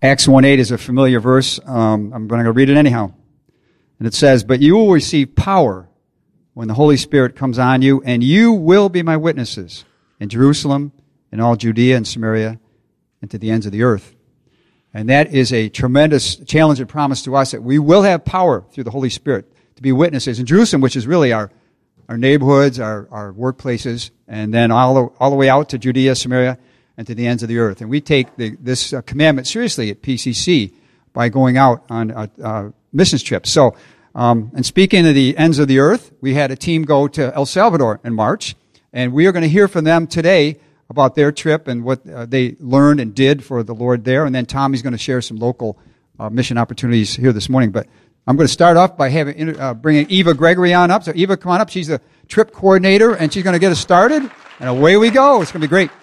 Acts 1:8 is a familiar verse. I'm going to read it anyhow. And it says, "But you will receive power when the Holy Spirit comes on you, and you will be my witnesses in Jerusalem, in all Judea and Samaria, and to the ends of the earth." And that is a tremendous challenge and promise to us that we will have power through the Holy Spirit to be witnesses in Jerusalem, which is really our neighborhoods, our workplaces, and then all the way out to Judea, Samaria, and to the ends of the earth. And we take this commandment seriously at PCC by going out on missions trips. So, and speaking of the ends of the earth, we had a team go to El Salvador in March, and we are going to hear from them today about their trip and what they learned and did for the Lord there. And then Tommy's going to share some local mission opportunities here this morning. But I'm going to start off by bringing Eva Gregory on up. So Eva, come on up. She's the trip coordinator, and she's going to get us started. And away we go. It's going to be great.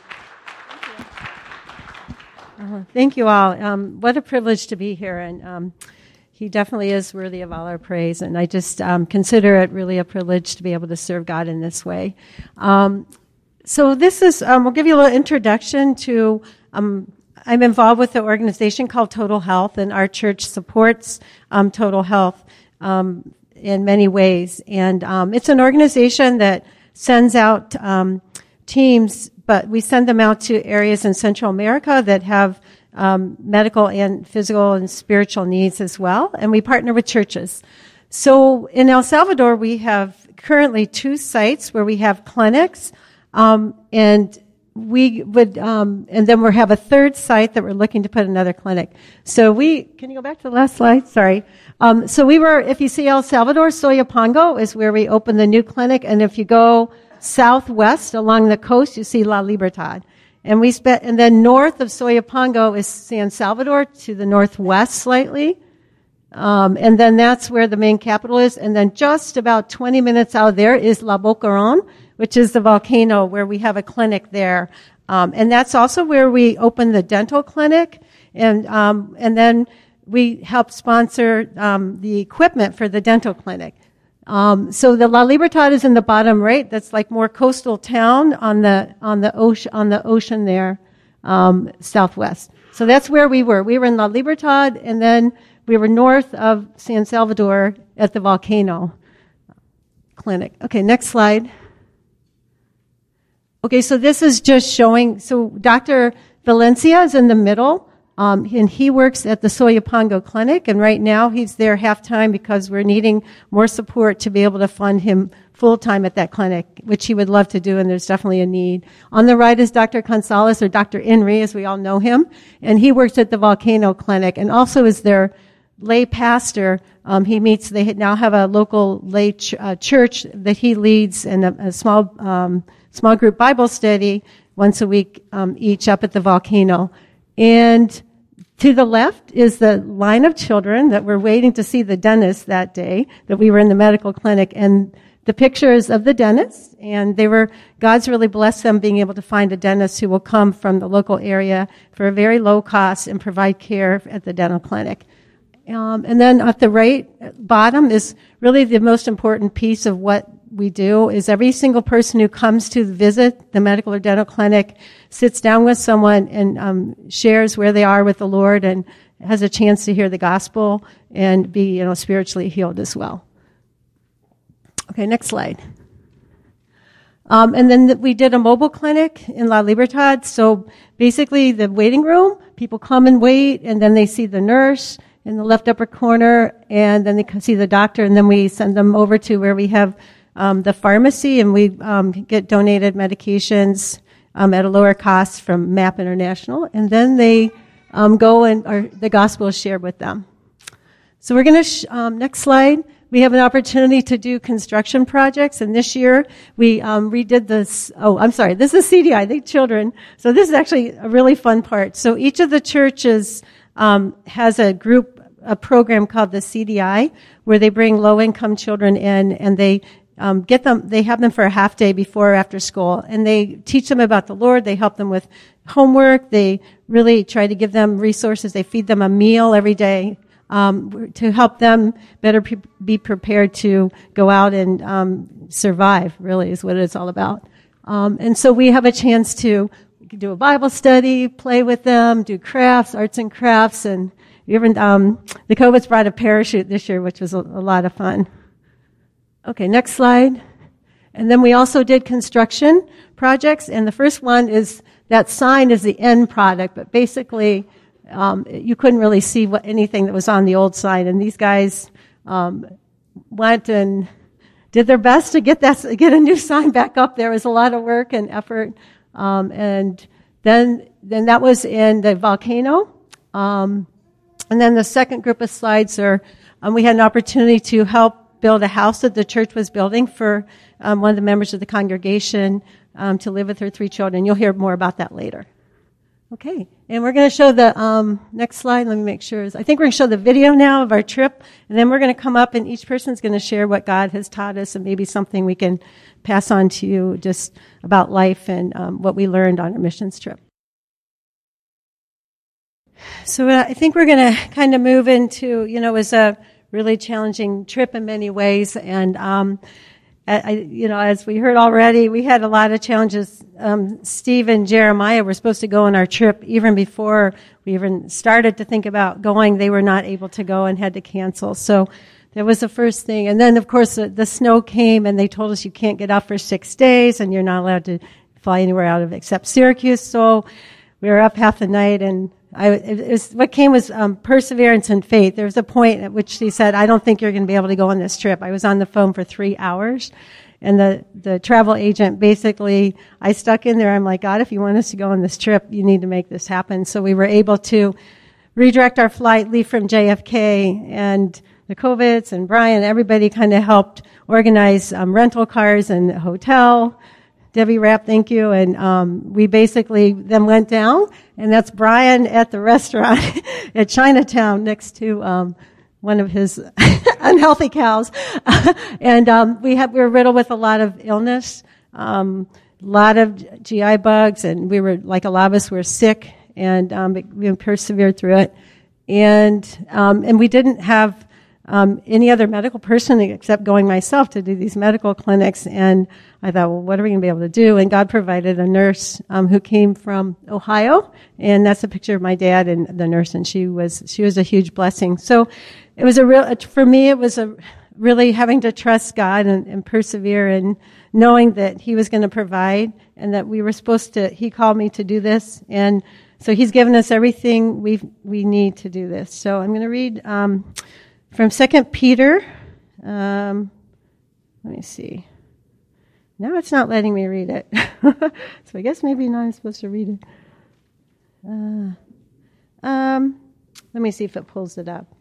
Thank you all. What a privilege to be here. And he definitely is worthy of all our praise. And I just consider it really a privilege to be able to serve God in this way. So this is, we'll give you a little introduction to, I'm involved with an organization called Total Health, and our church supports Total Health in many ways. And it's an organization that sends out teams, but we send them out to areas in Central America that have medical and physical and spiritual needs as well, and we partner with churches. So in El Salvador, we have currently 2 sites where we have clinics. And we would, and then we have a 3rd site that we're looking to put another clinic. So can you go back to the last slide? Sorry. So if you see El Salvador, Soyapango is where we opened the new clinic. And if you go southwest along the coast, you see La Libertad. And then north of Soyapango is San Salvador to the northwest slightly. And then that's where the main capital is. And then just about 20 minutes out there is La Boquerón, which is the volcano where we have a clinic there. And that's also where we opened the dental clinic. And then we help sponsor, the equipment for the dental clinic. So the La Libertad is in the bottom right. That's like more coastal town on the ocean there, southwest. So that's where we were. We were in La Libertad, and then we were north of San Salvador at the volcano clinic. Okay, next slide. Okay, so this is just showing, so Dr. Valencia is in the middle, and he works at the Soyapango Clinic, and right now he's there half-time because we're needing more support to be able to fund him full-time at that clinic, which he would love to do, and there's definitely a need. On the right is Dr. Gonzalez, or Dr. Inri, as we all know him, and he works at the Volcano Clinic, and also is their lay pastor. They now have a local lay church that he leads, and a small group Bible study once a week each up at the volcano. And to the left is the line of children that were waiting to see the dentist that day that we were in the medical clinic. And the pictures of the dentist, and God's really blessed them being able to find a dentist who will come from the local area for a very low cost and provide care at the dental clinic. And then at the right bottom is really the most important piece of what we do is every single person who comes to visit the medical or dental clinic sits down with someone and shares where they are with the Lord and has a chance to hear the gospel and be, spiritually healed as well. Okay, next slide. And then we did a mobile clinic in La Libertad. So basically the waiting room, people come and wait, and then they see the nurse in the left upper corner, and then they can see the doctor, and then we send them over to where we have the pharmacy, and we get donated medications at a lower cost from MAP International, and then they go and the gospel is shared with them. So we're going to, next slide, we have an opportunity to do construction projects, and this year we redid this, this is CDI, the children. So this is actually a really fun part. So each of the churches has a program called the CDI, where they bring low-income children in, and they have them for a half day before or after school, and they teach them about the Lord. They help them with homework. They really try to give them resources. They feed them a meal every day to help them better be prepared to go out and survive, really, is what it's all about. And so we have a chance to could do a Bible study, play with them, do crafts, arts and crafts, and even the COVIDs brought a parachute this year, which was a lot of fun. Okay, next slide. And then we also did construction projects, and the first one is that sign is the end product, but basically you couldn't really see anything that was on the old sign, and these guys went and did their best to get a new sign back up there. It was a lot of work and effort, and then that was in the volcano. And then the second group of slides are, we had an opportunity to help build a house that the church was building for one of the members of the congregation to live with her 3 children. You'll hear more about that later. Okay, and we're going to show the next slide. Let me make sure. I think we're going to show the video now of our trip, and then we're going to come up and each person's going to share what God has taught us and maybe something we can pass on to you just about life and what we learned on our missions trip. So I think we're going to kind of move into, it was a really challenging trip in many ways. And, as we heard already, we had a lot of challenges. Steve and Jeremiah were supposed to go on our trip even before we even started to think about going. They were not able to go and had to cancel. So that was the first thing. And then, of course, the snow came and they told us you can't get out for 6 days and you're not allowed to fly anywhere out of except Syracuse. So we were up half the night, and what came was perseverance and faith. There was a point at which she said, I don't think you're going to be able to go on this trip. I was on the phone for 3 hours, and the travel agent basically, I stuck in there. I'm like, God, if you want us to go on this trip, you need to make this happen. So we were able to redirect our flight, leave from JFK, and the COVIDs and Brian, everybody kind of helped organize rental cars and a hotel. Debbie Rapp, thank you. And we basically then went down, and that's Brian at the restaurant at Chinatown next to one of his unhealthy cows. And we were riddled with a lot of illness, a lot of GI bugs, and we were, like a lot of us, were sick, and we persevered through it. And we didn't have any other medical person except going myself to do these medical clinics. And I thought, well, what are we going to be able to do? And God provided a nurse who came from Ohio, and that's a picture of my dad and the nurse, and she was a huge blessing. So it was for me, it was really having to trust God and persevere, and knowing that He was going to provide, and that we were He called me to do this, and so He's given us everything we need to do this. So I'm going to read from 2 Peter, let me see. Now it's not letting me read it. So I guess maybe not I'm supposed to read it. Let me see if it pulls it up.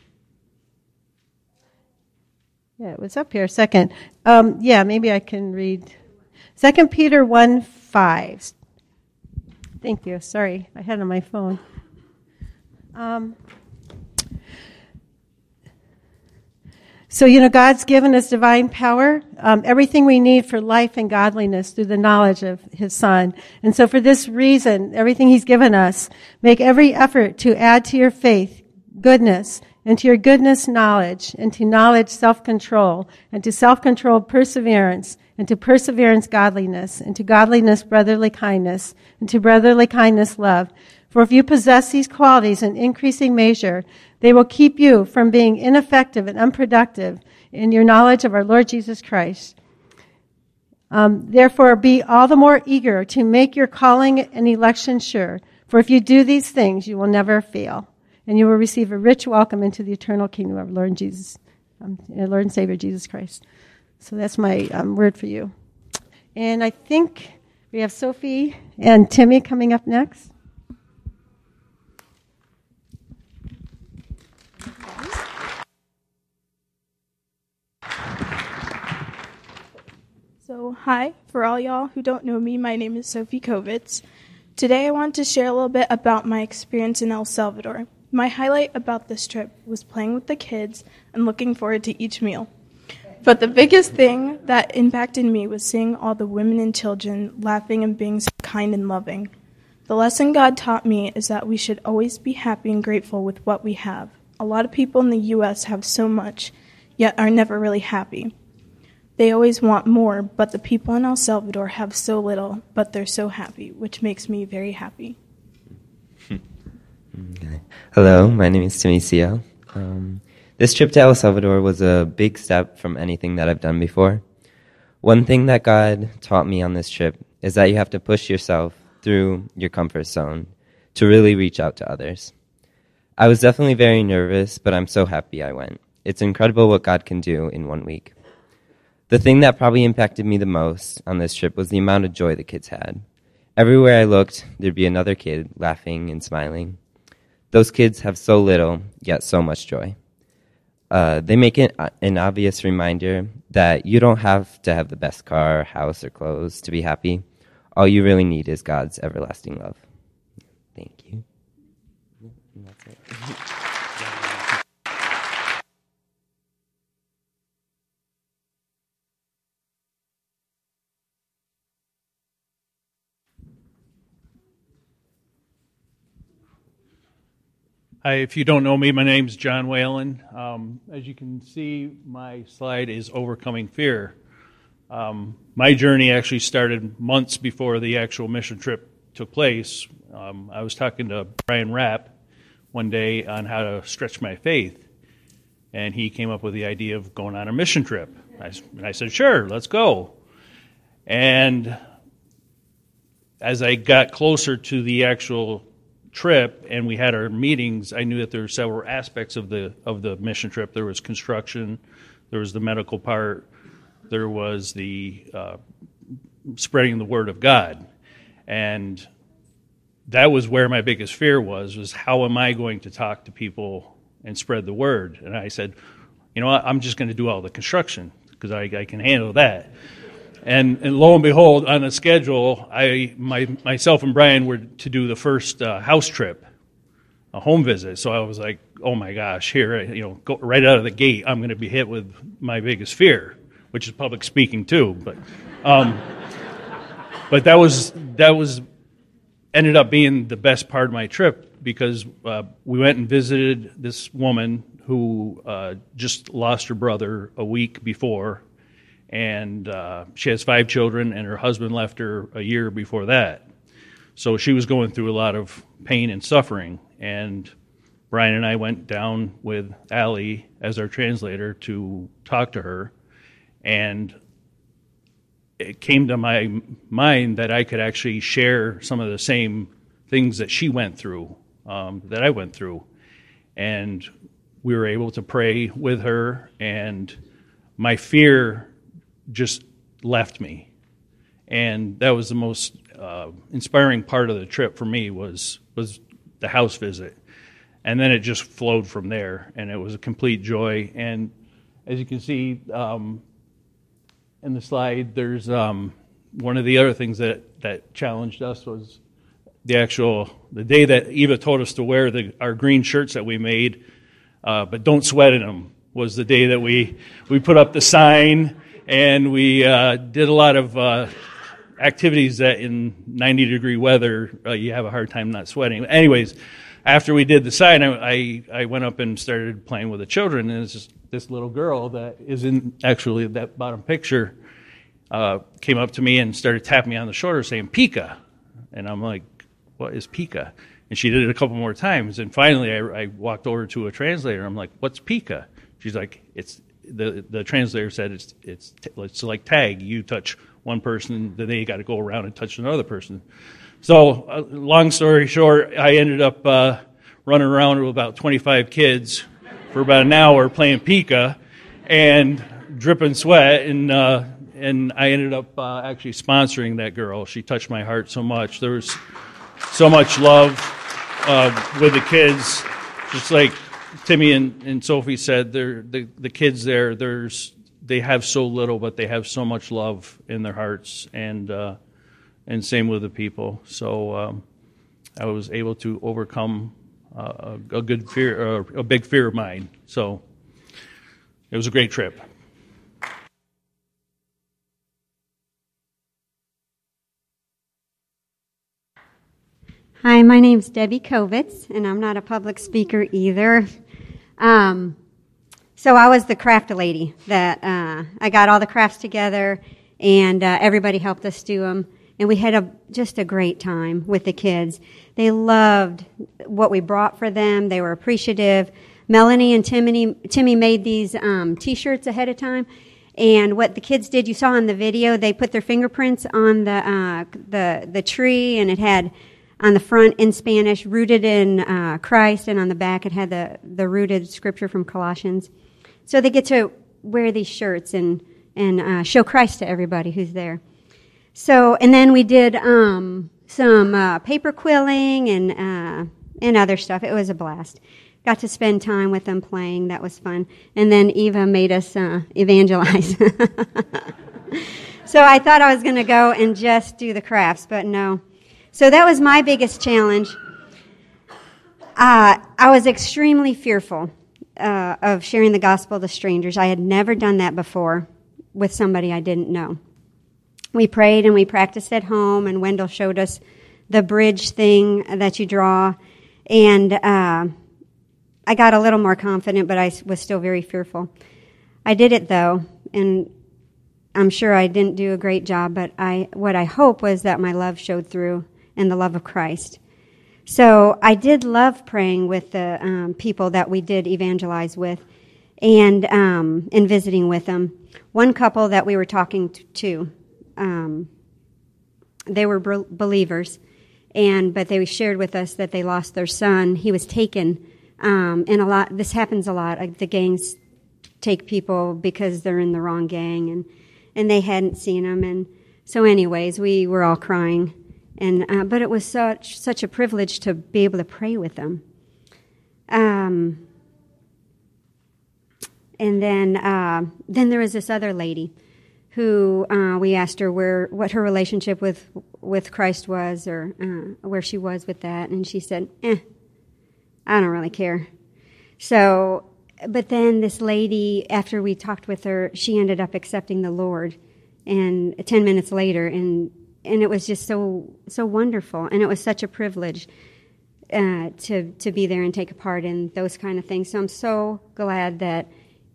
Yeah, it was up here, second. Maybe I can read 2 Peter 1:5. Thank you. Sorry, I had it on my phone. So, God's given us divine power, everything we need for life and godliness through the knowledge of His Son. And so for this reason, everything He's given us, make every effort to add to your faith goodness, and to your goodness knowledge, and to knowledge self-control, and to self-control perseverance, and to perseverance godliness, and to godliness brotherly kindness, and to brotherly kindness love. For if you possess these qualities in increasing measure, they will keep you from being ineffective and unproductive in your knowledge of our Lord Jesus Christ. Therefore, be all the more eager to make your calling and election sure. For if you do these things, you will never fail, and you will receive a rich welcome into the eternal kingdom of Lord and Savior Jesus Christ. So that's my word for you. And I think we have Sophie and Timmy coming up next. So, hi, for all y'all who don't know me, my name is Sophie Kovitz. Today I want to share a little bit about my experience in El Salvador. My highlight about this trip was playing with the kids and looking forward to each meal. But the biggest thing that impacted me was seeing all the women and children laughing and being so kind and loving. The lesson God taught me is that we should always be happy and grateful with what we have. A lot of people in the U.S. have so much, yet are never really happy. They always want more, but the people in El Salvador have so little, but they're so happy, which makes me very happy. Okay. Hello, my name is Timicio. This trip to El Salvador was a big step from anything that I've done before. One thing that God taught me on this trip is that you have to push yourself through your comfort zone to really reach out to others. I was definitely very nervous, but I'm so happy I went. It's incredible what God can do in 1 week. The thing that probably impacted me the most on this trip was the amount of joy the kids had. Everywhere I looked, there'd be another kid laughing and smiling. Those kids have so little, yet so much joy. They make it an obvious reminder that you don't have to have the best car, house, or clothes to be happy. All you really need is God's everlasting love. Thank you. And that's it. Hi, if you don't know me, my name's John Whalen. As you can see, my slide is Overcoming Fear. My journey actually started months before the actual mission trip took place. I was talking to Brian Rapp one day on how to stretch my faith, and he came up with the idea of going on a mission trip. I said, sure, let's go. And as I got closer to the actual trip and we had our meetings, I knew that there were several aspects of the mission trip. There was construction, there was the medical part, there was the spreading the word of God. And that was where my biggest fear was how am I going to talk to people and spread the word? And I said, you know what, I'm just going to do all the construction because I can handle that. And lo and behold, on the schedule, myself and Brian were to do the first house trip, a home visit. So I was like, oh my gosh, here, go right out of the gate, I'm going to be hit with my biggest fear, which is public speaking too. But that was ended up being the best part of my trip because we went and visited this woman who just lost her brother a week before. And she has 5 children, and her husband left her a year before that. So she was going through a lot of pain and suffering. And Brian and I went down with Allie as our translator to talk to her. And it came to my mind that I could actually share some of the same things that she went through, that I went through. And we were able to pray with her, and my fear just left me. And that was the most inspiring part of the trip for me was the house visit. And then it just flowed from there, and it was a complete joy. And as you can see in the slide, there's one of the other things that challenged us was the day that Eva told us to wear our green shirts that we made, but don't sweat in them, was the day that we put up the sign. And we did a lot of activities that in 90-degree weather, you have a hard time not sweating. Anyways, after we did the sign, I went up and started playing with the children. And it's just this little girl that is in actually that bottom picture came up to me and started tapping me on the shoulder saying, Pika. And I'm like, what is Pika? And she did it a couple more times. And finally, I walked over to a translator. I'm like, what's Pika? She's like, the translator said it's like tag. You touch one person, then they got to go around and touch another person. So, long story short, I ended up running around with about 25 kids for about an hour playing Pika and dripping sweat, and I ended up actually sponsoring that girl. She touched my heart so much. There was so much love with the kids, just like Timmy and Sophie said, the kids there, they have so little, but they have so much love in their hearts, and same with the people. So I was able to overcome a good fear, a big fear of mine. So it was a great trip. Hi, my name's Debbie Kovitz, and I'm not a public speaker either. So I was the craft lady that I got all the crafts together, and everybody helped us do them. And we had just a great time with the kids. They loved what we brought for them. They were appreciative. Melanie and Timmy made these T-shirts ahead of time. And what the kids did, you saw in the video, they put their fingerprints on the tree, and it had on the front in Spanish, rooted in Christ, and on the back it had the rooted scripture from Colossians. So they get to wear these shirts and show Christ to everybody who's there. So, and then we did some paper quilling and other stuff. It was a blast. Got to spend time with them playing. That was fun. And then Eva made us evangelize. So I thought I was going to go and just do the crafts, but no. So that was my biggest challenge. I was extremely fearful of sharing the gospel to strangers. I had never done that before with somebody I didn't know. We prayed and we practiced at home, and Wendell showed us the bridge thing that you draw. And I got a little more confident, but I was still very fearful. I did it, though, and I'm sure I didn't do a great job, but what I hope was that my love showed through and the love of Christ. So I did love praying with the people that we did evangelize with and visiting with them. One couple that we were talking to, they were believers, but they shared with us that they lost their son. He was taken, and this happens a lot. The gangs take people because they're in the wrong gang, and they hadn't seen him. And so anyways, we were all crying. But it was such a privilege to be able to pray with them. And then there was this other lady who we asked her what her relationship with Christ was, or where she was with that, and she said, I don't really care. So, but then this lady, after we talked with her, she ended up accepting the Lord, and 10 minutes later, and it was just so wonderful, and it was such a privilege to be there and take a part in those kind of things. So I'm so glad that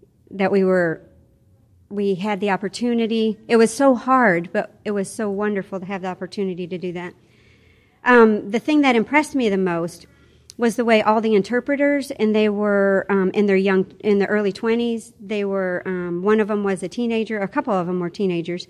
we had the opportunity. It was so hard, but it was so wonderful to have the opportunity to do that. The thing that impressed me the most was the way all the interpreters, and they were in the early 20s. They were one of them was a teenager. A couple of them were teenagers.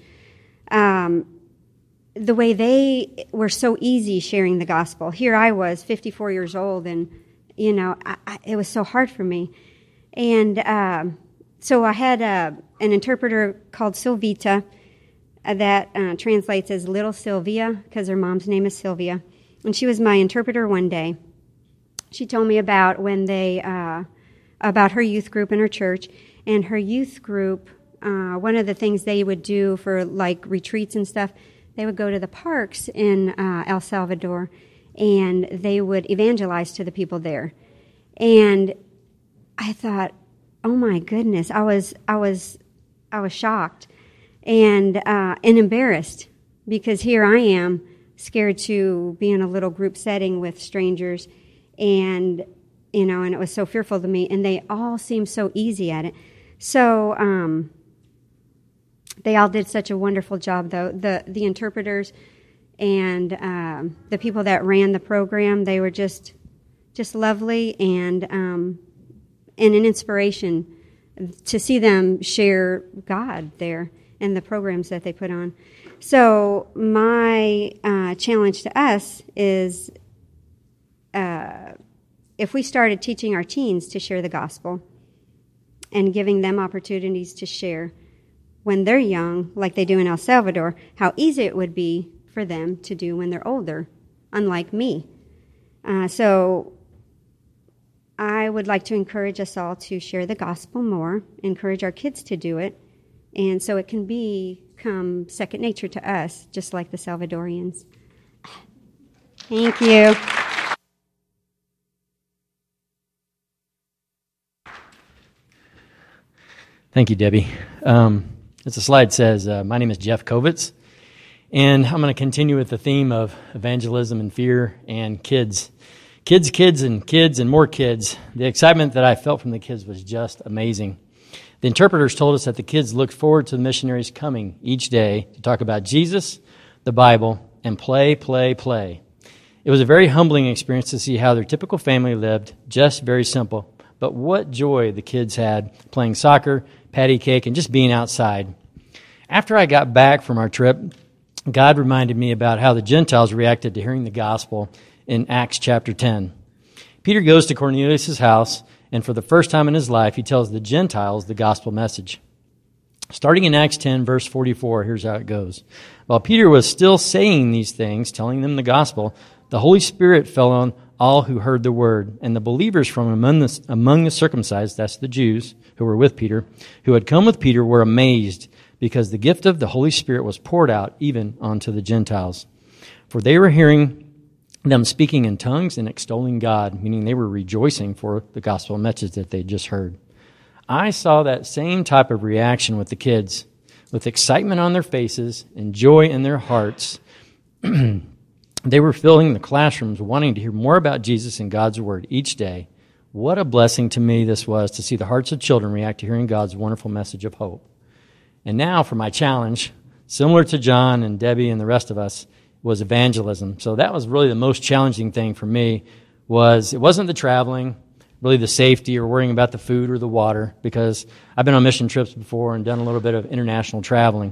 The way they were so easy sharing the gospel. Here I was, 54 years old, and, it was so hard for me. And so I had an interpreter called Silvita that translates as Little Sylvia, because her mom's name is Sylvia. And she was my interpreter one day. She told me about about her youth group in her church. And her youth group, one of the things they would do for, like, retreats and stuff, they would go to the parks in El Salvador, and they would evangelize to the people there. And I thought, oh my goodness, I was shocked and embarrassed, because here I am, scared to be in a little group setting with strangers, and it was so fearful to me. And they all seemed so easy at it. So they all did such a wonderful job, though. The interpreters and the people that ran the program, they were just lovely and an inspiration to see them share God there and the programs that they put on. So my challenge to us is if we started teaching our teens to share the gospel and giving them opportunities to share when they're young, like they do in El Salvador, how easy it would be for them to do when they're older, unlike me. So I would like to encourage us all to share the gospel more, encourage our kids to do it, and so it can become second nature to us, just like the Salvadorians. Thank you. Thank you, Debbie. As the slide says, my name is Jeff Kovitz, and I'm going to continue with the theme of evangelism and fear and kids. Kids, and more kids. The excitement that I felt from the kids was just amazing. The interpreters told us that the kids looked forward to the missionaries coming each day to talk about Jesus, the Bible, and play. It was a very humbling experience to see how their typical family lived, just very simple. But what joy the kids had playing soccer, patty cake, and just being outside. After I got back from our trip, God reminded me about how the Gentiles reacted to hearing the gospel in Acts chapter 10. Peter goes to Cornelius' house, and for the first time in his life, he tells the Gentiles the gospel message. Starting in Acts 10, verse 44, here's how it goes. While Peter was still saying these things, telling them the gospel, the Holy Spirit fell on all who heard the word, and the believers from among the circumcised, that's the Jews who were with Peter, who had come with Peter, were amazed, because the gift of the Holy Spirit was poured out even onto the Gentiles. For they were hearing them speaking in tongues and extolling God, meaning they were rejoicing for the gospel message that they just heard. I saw that same type of reaction with the kids, with excitement on their faces and joy in their hearts. They were filling the classrooms wanting to hear more about Jesus and God's Word each day. What a blessing to me this was to see the hearts of children react to hearing God's wonderful message of hope. And now for my challenge, similar to John and Debbie and the rest of us, was evangelism. So that was really the most challenging thing for me. It wasn't the traveling, really the safety or worrying about the food or the water, because I've been on mission trips before and done a little bit of international traveling.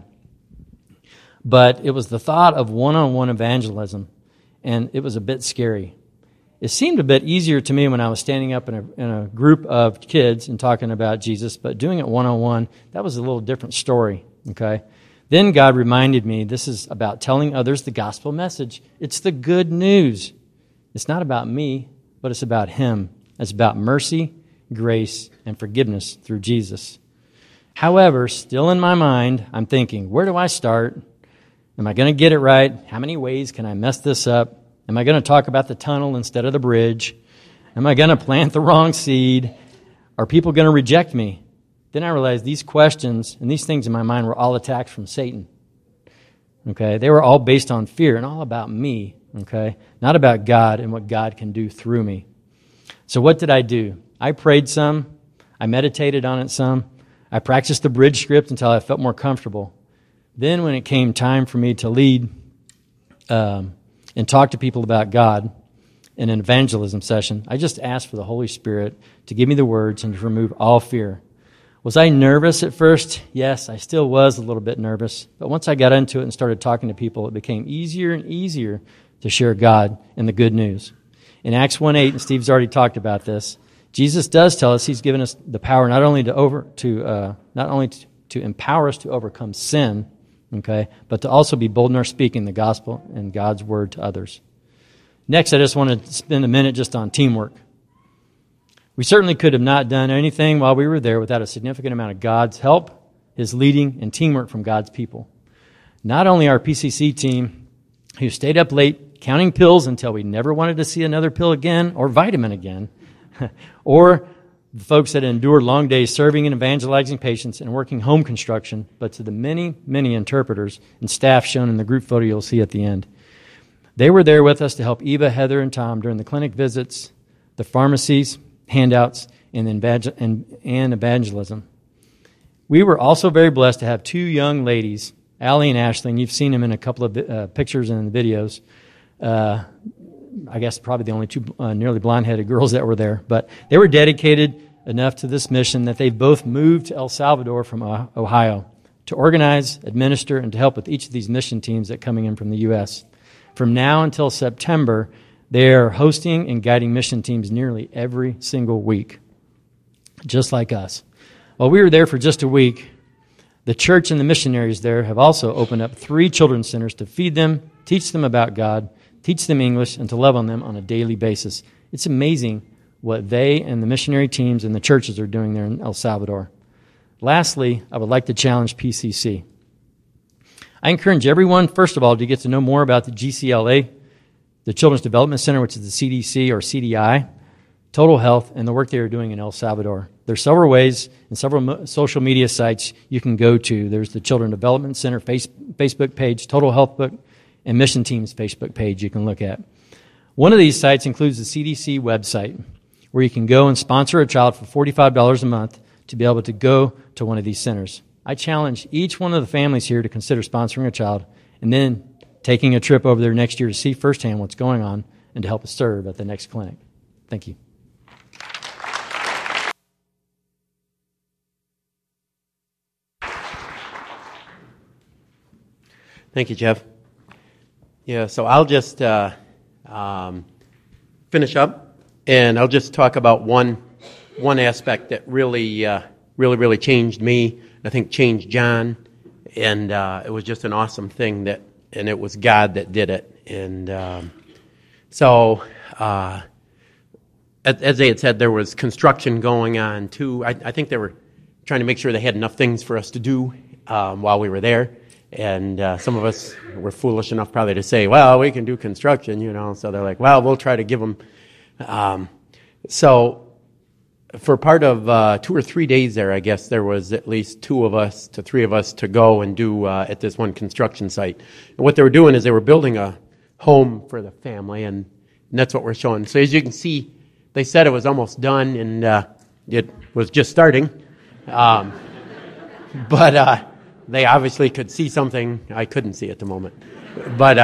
But it was the thought of one-on-one evangelism, and it was a bit scary. It seemed a bit easier to me when I was standing up in a group of kids and talking about Jesus, but doing it one-on-one, that was a little different story, okay? Then God reminded me this is about telling others the gospel message. It's the good news. It's not about me, but it's about Him. It's about mercy, grace, and forgiveness through Jesus. However, still in my mind, I'm thinking, where do I start? Am I going to get it right? How many ways can I mess this up? Am I going to talk about the tunnel instead of the bridge? Am I going to plant the wrong seed? Are people going to reject me? Then I realized these questions and these things in my mind were all attacks from Satan. Okay? They were all based on fear and all about me, okay? Not about God and what God can do through me. So what did I do? I prayed some. I meditated on it some. I practiced the bridge script until I felt more comfortable. Then when it came time for me to lead and talk to people about God in an evangelism session, I just asked for the Holy Spirit to give me the words and to remove all fear. Was I nervous at first? Yes, I still was a little bit nervous. But once I got into it and started talking to people, it became easier and easier to share God and the good news. In Acts 1:8, and Steve's already talked about this, Jesus does tell us He's given us the power not only to empower us to overcome sin, okay, but to also be bold in our speaking the gospel and God's word to others. Next, I just want to spend a minute just on teamwork. We certainly could have not done anything while we were there without a significant amount of God's help, His leading, and teamwork from God's people. Not only our PCC team, who stayed up late counting pills until we never wanted to see another pill again or vitamin again, or the folks that endured long days serving and evangelizing patients and working home construction, but to the many, many interpreters and staff shown in the group photo you'll see at the end. They were there with us to help Eva, Heather, and Tom during the clinic visits, the pharmacies, handouts, and evangelism. We were also very blessed to have two young ladies, Allie and Ashley, and you've seen them in a couple of pictures and videos. I guess probably the only two nearly blonde-headed girls that were there. But they were dedicated enough to this mission that they both moved to El Salvador from Ohio to organize, administer, and to help with each of these mission teams that are coming in from the U.S. From now until September, they are hosting and guiding mission teams nearly every single week, just like us. While we were there for just a week, the church and the missionaries there have also opened up 3 children's centers to feed them, teach them about God, teach them English, and to love on them on a daily basis. It's amazing what they and the missionary teams and the churches are doing there in El Salvador. Lastly, I would like to challenge PCC. I encourage everyone, first of all, to get to know more about the GCLA, the Children's Development Center, which is the CDC or CDI, Total Health, and the work they are doing in El Salvador. There are several ways and several social media sites you can go to. There's the Children's Development Center Facebook page, Total Health book, and Mission Team's Facebook page you can look at. One of these sites includes the CDC website, where you can go and sponsor a child for $45 a month to be able to go to one of these centers. I challenge each one of the families here to consider sponsoring a child and then taking a trip over there next year to see firsthand what's going on and to help us serve at the next clinic. Thank you. Thank you, Jeff. Yeah, so I'll just finish up, and I'll just talk about one aspect that really changed me. I think changed John, and it was just an awesome thing and it was God that did it. And so, as they had said, there was construction going on too. I think they were trying to make sure they had enough things for us to do while we were there. And some of us were foolish enough probably to say, well, we can do construction, So they're like, well, we'll try to give them. So for part of 2 or 3 days there, I guess, there was at least 2 of us to 3 of us to go and do at this one construction site. And what they were doing is they were building a home for the family, and that's what we're showing. So as you can see, they said it was almost done, and it was just starting. But they obviously could see something I couldn't see at the moment. But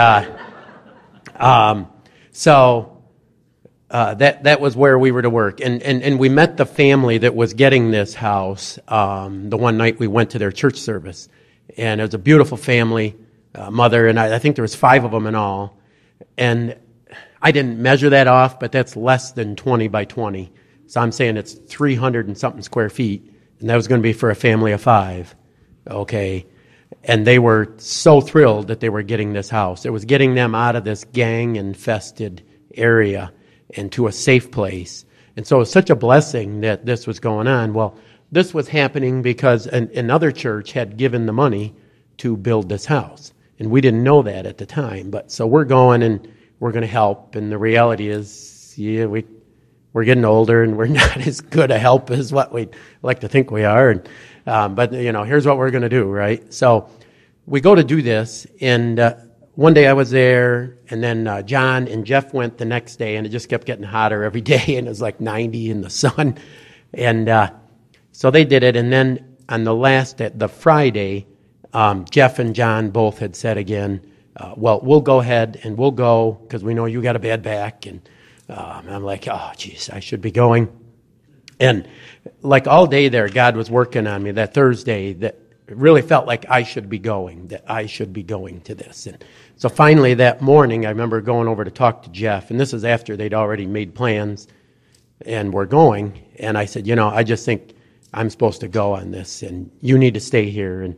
that was where we were to work. And we met the family that was getting this house the one night we went to their church service. And it was a beautiful family, mother, and I think there was 5 of them in all. And I didn't measure that off, but that's less than 20 by 20. So I'm saying it's 300 and something square feet. And that was going to be for a family of 5. Okay, and they were so thrilled that they were getting this house. It was getting them out of this gang-infested area and to a safe place. And so it was such a blessing that this was going on. Well, this was happening because another church had given the money to build this house. And we didn't know that at the time. But so we're going and we're going to help. And the reality is, yeah, we're getting older and we're not as good a help as what we'd like to think we are. And but, here's what we're going to do, right? So we go to do this, and one day I was there, and then John and Jeff went the next day, and it just kept getting hotter every day, and it was like 90 in the sun. And so they did it, and then on the Friday, Jeff and John both had said again, well, we'll go ahead and we'll go because we know you got a bad back. And I'm like, oh, geez, I should be going. And like all day there, God was working on me that Thursday that it really felt like I should be going to this. And so finally that morning, I remember going over to talk to Jeff, and this is after they'd already made plans and were going. And I said, I just think I'm supposed to go on this, and you need to stay here.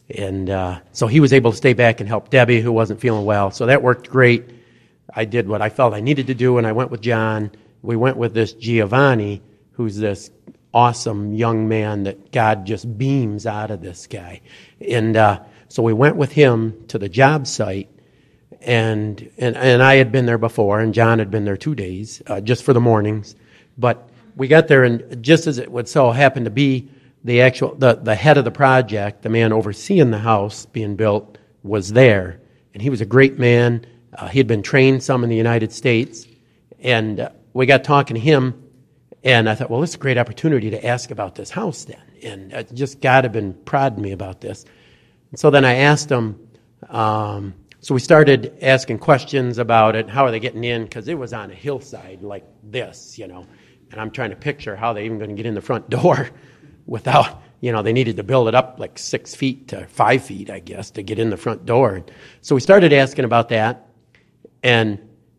And so he was able to stay back and help Debbie, who wasn't feeling well. So that worked great. I did what I felt I needed to do, and I went with John. We went with this Giovanni, who's this awesome young man that God just beams out of this guy. And so we went with him to the job site, and I had been there before, and John had been there 2 days, just for the mornings. But we got there, and just as it would so happen to be, the head of the project, the man overseeing the house being built, was there. And he was a great man. He had been trained some in the United States. And we got talking to him, and I thought, well, this is a great opportunity to ask about this house then. And just God had been prodding me about this. And so then I asked him, so we started asking questions about it. How are they getting in? Because it was on a hillside like this, And I'm trying to picture how they're even going to get in the front door without, they needed to build it up like 6 feet to 5 feet, I guess, to get in the front door. So we started asking about that. And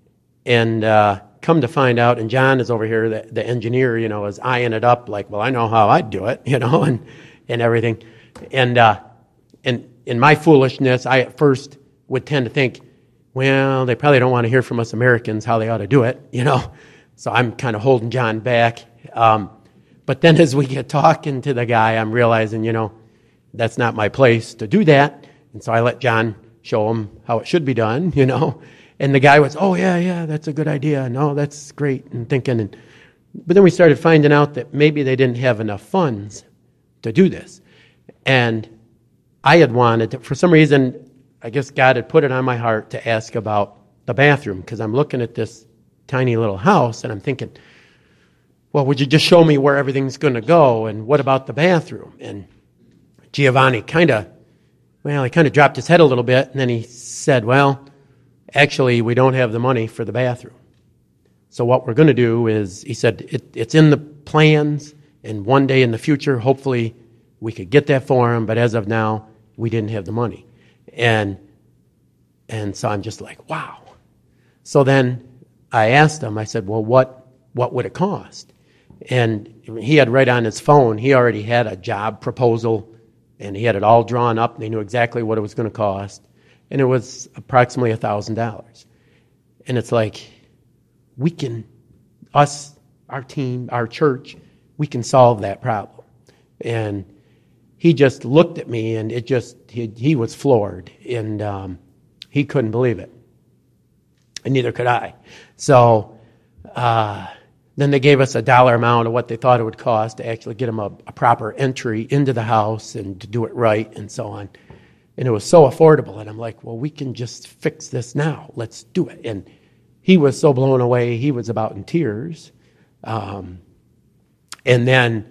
come to find out, and John is over here, the engineer, is eyeing it up like, well, I know how I'd do it, and everything. And in my foolishness, I at first would tend to think, well, they probably don't want to hear from us Americans how they ought to do it, So I'm kind of holding John back. But then as we get talking to the guy, I'm realizing, that's not my place to do that. And so I let John show him how it should be done, And the guy was, oh, yeah, that's a good idea. No, that's great. And thinking. But then we started finding out that maybe they didn't have enough funds to do this. And I had wanted to, for some reason, I guess God had put it on my heart to ask about the bathroom, because I'm looking at this tiny little house, and I'm thinking, well, would you just show me where everything's going to go, and what about the bathroom? And Giovanni kind of dropped his head a little bit, and then he said, well, actually, we don't have the money for the bathroom. So what we're going to do is, he said, it's in the plans, and one day in the future, hopefully, we could get that for him, but as of now, we didn't have the money. And so I'm just like, wow. So then I asked him, I said, well, what would it cost? And he had right on his phone, he already had a job proposal, and he had it all drawn up, and they knew exactly what it was going to cost. And it was approximately $1,000. And it's like, we can, us, our team, our church, we can solve that problem. And he just looked at me, and he was floored, and he couldn't believe it. And neither could I. So then they gave us a dollar amount of what they thought it would cost to actually get him a proper entry into the house and to do it right and so on. And it was so affordable. And I'm like, well, we can just fix this now. Let's do it. And he was so blown away. He was about in tears. And then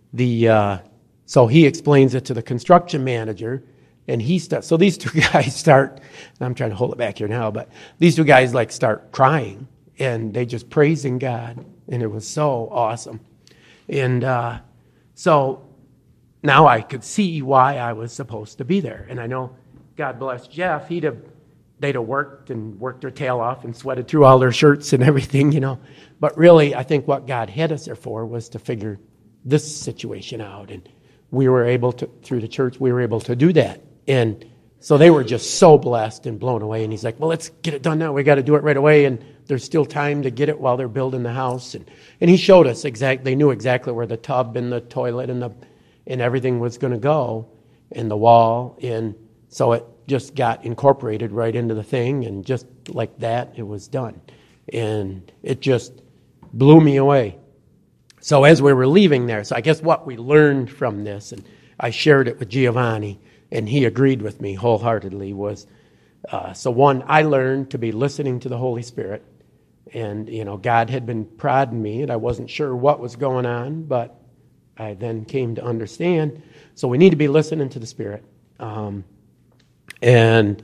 so he explains it to the construction manager. And so these two guys start, I'm trying to hold it back here now, but these two guys like start crying, and they just praising God, and it was so awesome. And so now I could see why I was supposed to be there. And I know, God bless Jeff, they'd have worked their tail off and sweated through all their shirts and everything, But really, I think what God had us there for was to figure this situation out. And we were able to, through the church, we were able to do that. And so they were just so blessed and blown away. And he's like, well, let's get it done now. We got to do it right away. And there's still time to get it while they're building the house. And he showed us they knew exactly where the tub and the toilet and everything was going to go, and the wall. And so it just got incorporated right into the thing. And just like that, it was done. And it just blew me away. So as we were leaving there, so I guess what we learned from this, and I shared it with Giovanni, and he agreed with me wholeheartedly, was, so one, I learned to be listening to the Holy Spirit. And, God had been prodding me, and I wasn't sure what was going on, but I then came to understand. So we need to be listening to the Spirit. So then,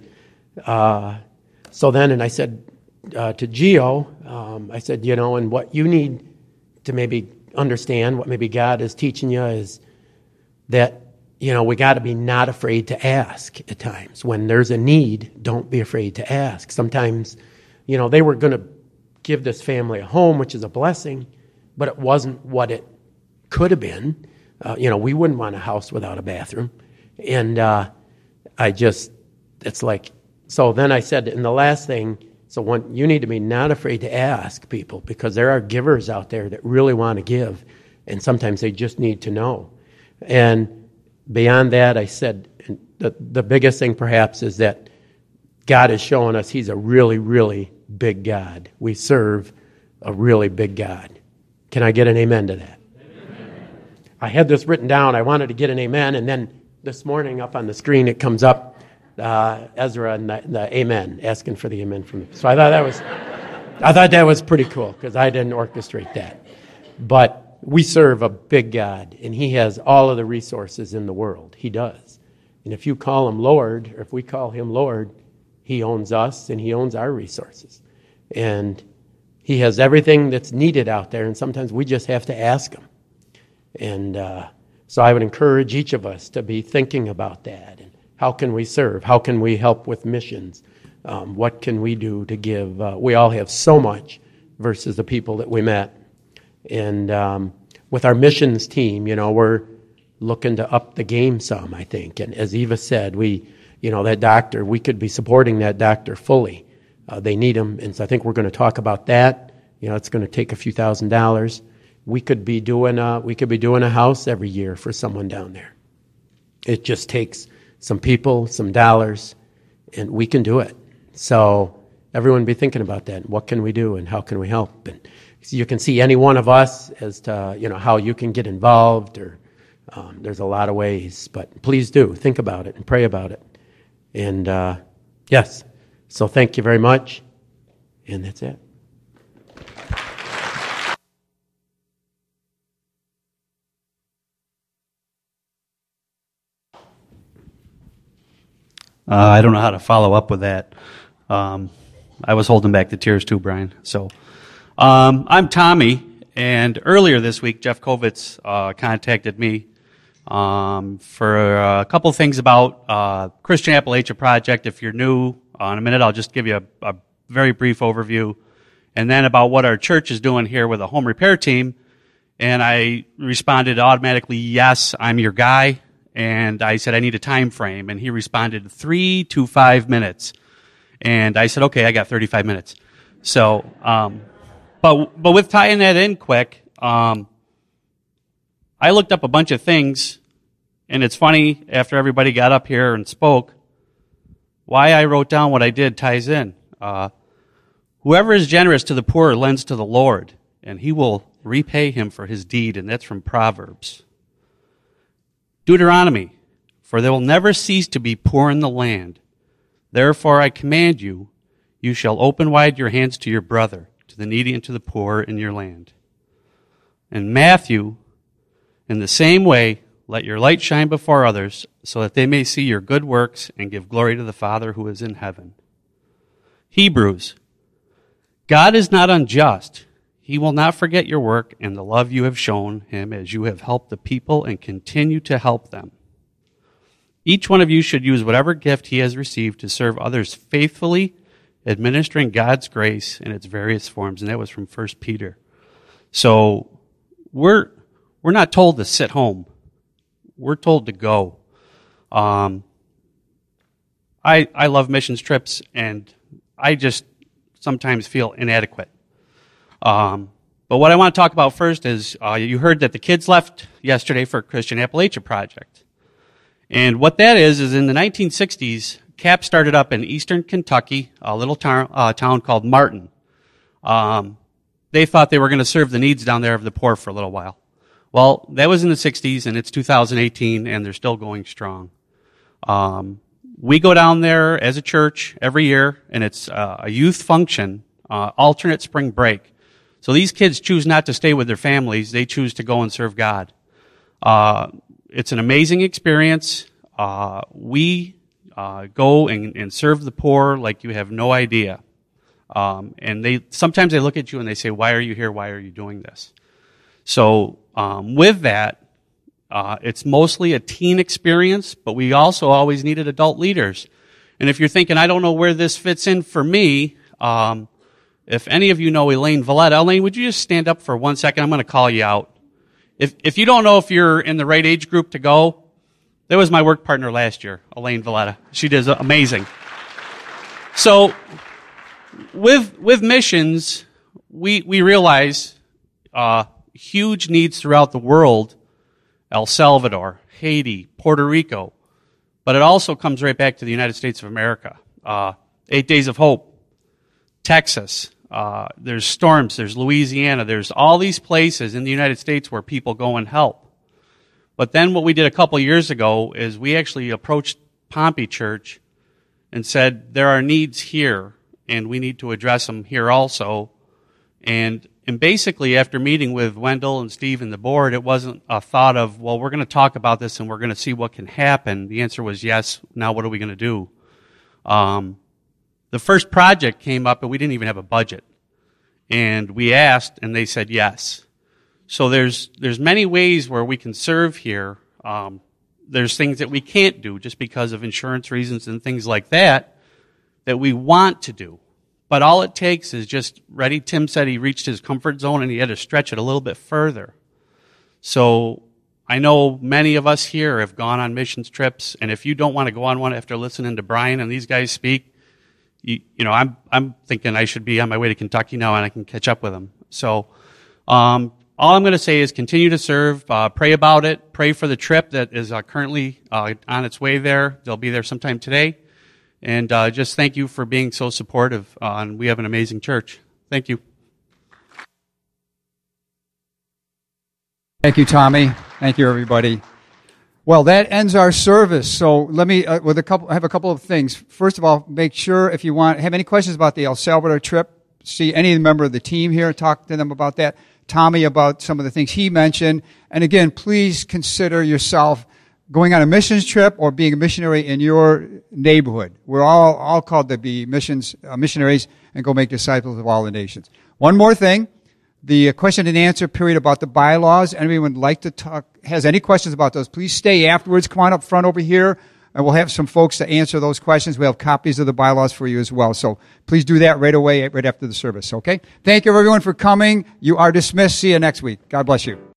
and I said to Gio, I said, and what you need to maybe understand, what maybe God is teaching you is that, we got to be not afraid to ask at times. When there's a need, don't be afraid to ask. Sometimes, they were going to give this family a home, which is a blessing, but it wasn't what it could have been. We wouldn't want a house without a bathroom. And it's like, so then I said, and the last thing, so you need to be not afraid to ask people, because there are givers out there that really want to give, and sometimes they just need to know. And beyond that, I said, the biggest thing perhaps is that God is showing us He's a really, really big God. We serve a really big God. Can I get an amen to that? Amen. I had this written down. I wanted to get an amen, and then this morning up on the screen it comes up, Ezra and the amen, asking for the amen from me. So I thought that was pretty cool, because I didn't orchestrate that. But we serve a big God, and He has all of the resources in the world. He does. And if you call Him Lord, or if we call Him Lord, He owns us and He owns our resources. And He has everything that's needed out there, and sometimes we just have to ask Him. And so I would encourage each of us to be thinking about that. And how can we serve? How can we help with missions? What can we do to give? We all have so much versus the people that we met. And with our missions team, we're looking to up the game some, I think. And as Eva said, that doctor, we could be supporting that doctor fully. They need him, and so I think we're going to talk about that. It's going to take a few $1,000s. We could be doing a house every year for someone down there. It just takes some people, some dollars, and we can do it. So everyone be thinking about that. What can we do, and how can we help? And so you can see any one of us as to how you can get involved, or there's a lot of ways. But please do think about it and pray about it. And yes, so thank you very much, and that's it. I don't know how to follow up with that. I was holding back the tears too, Brian. So, I'm Tommy, and earlier this week, Jeff Kovitz contacted me for a couple of things about Christian Appalachia Project. If you're new, in a minute I'll just give you a very brief overview, and then about what our church is doing here with a home repair team. And I responded automatically, yes, I'm your guy. And I said, I need a time frame. And he responded 3 to 5 minutes. And I said, okay, I got 35 minutes. So, but with tying that in quick, I looked up a bunch of things, and it's funny, after everybody got up here and spoke, why I wrote down what I did ties in. Whoever is generous to the poor lends to the Lord, and he will repay him for his deed, and that's from Proverbs. Deuteronomy, for there will never cease to be poor in the land. Therefore I command you, you shall open wide your hands to your brother, to the needy and to the poor in your land. And Matthew, in the same way, let your light shine before others, so that they may see your good works and give glory to the Father who is in heaven. Hebrews, God is not unjust. He will not forget your work and the love you have shown him as you have helped the people and continue to help them. Each one of you should use whatever gift he has received to serve others faithfully, administering God's grace in its various forms. And that was from 1 Peter. So we're not told to sit home. We're told to go. I love missions trips, and I just sometimes feel inadequate. But what I want to talk about first is you heard that the kids left yesterday for Christian Appalachia Project. And what that is in the 1960s, CAP started up in eastern Kentucky, a little town called Martin. They thought they were going to serve the needs down there of the poor for a little while. Well, that was in the 60s, and it's 2018, and they're still going strong. We go down there as a church every year, and it's a youth function, alternate spring break. So these kids choose not to stay with their families. They choose to go and serve God. It's an amazing experience. We go and serve the poor like you have no idea. And sometimes they look at you and they say, why are you here? Why are you doing this? So with that, it's mostly a teen experience, but we also always needed adult leaders. And if you're thinking, I don't know where this fits in for me, if any of you know Elaine Valletta, Elaine, would you just stand up for 1 second? I'm going to call you out. If you don't know if you're in the right age group to go, that was my work partner last year, Elaine Valletta. She does amazing. So with missions, we realize huge needs throughout the world, El Salvador, Haiti, Puerto Rico, but it also comes right back to the United States of America. 8 Days of Hope, Texas, there's storms, there's Louisiana, there's all these places in the United States where people go and help. But then what we did a couple years ago is we actually approached Pompey Church and said, there are needs here, and we need to address them here also. And basically, after meeting with Wendell and Steve and the board, it wasn't a thought of, well, we're going to talk about this and we're going to see what can happen. The answer was yes, now what are we going to do? The first project came up and we didn't even have a budget. And we asked and they said yes. So there's many ways where we can serve here. There's things that we can't do just because of insurance reasons and things like that we want to do. But all it takes is just ready. Tim said he reached his comfort zone and he had to stretch it a little bit further. So I know many of us here have gone on missions trips, and if you don't want to go on one after listening to Brian and these guys speak, you know, I'm thinking I should be on my way to Kentucky now and I can catch up with them. So all I'm going to say is continue to serve, pray about it, pray for the trip that is currently on its way there. They'll be there sometime today. And just thank you for being so supportive. And we have an amazing church. Thank you. Thank you, Tommy. Thank you, everybody. Well, that ends our service. So let me, I have a couple of things. First of all, make sure if you have any questions about the El Salvador trip, see any member of the team here, talk to them about that. Tommy about some of the things he mentioned. And again, please consider yourself going on a missions trip or being a missionary in your neighborhood. We're all called to be missionaries and go make disciples of all the nations. One more thing, the question and answer period about the bylaws. Anyone would like to talk, has any questions about those, please stay afterwards. Come on up front over here, and we'll have some folks to answer those questions. We have copies of the bylaws for you as well. So please do that right away, right after the service, okay? Thank you, everyone, for coming. You are dismissed. See you next week. God bless you.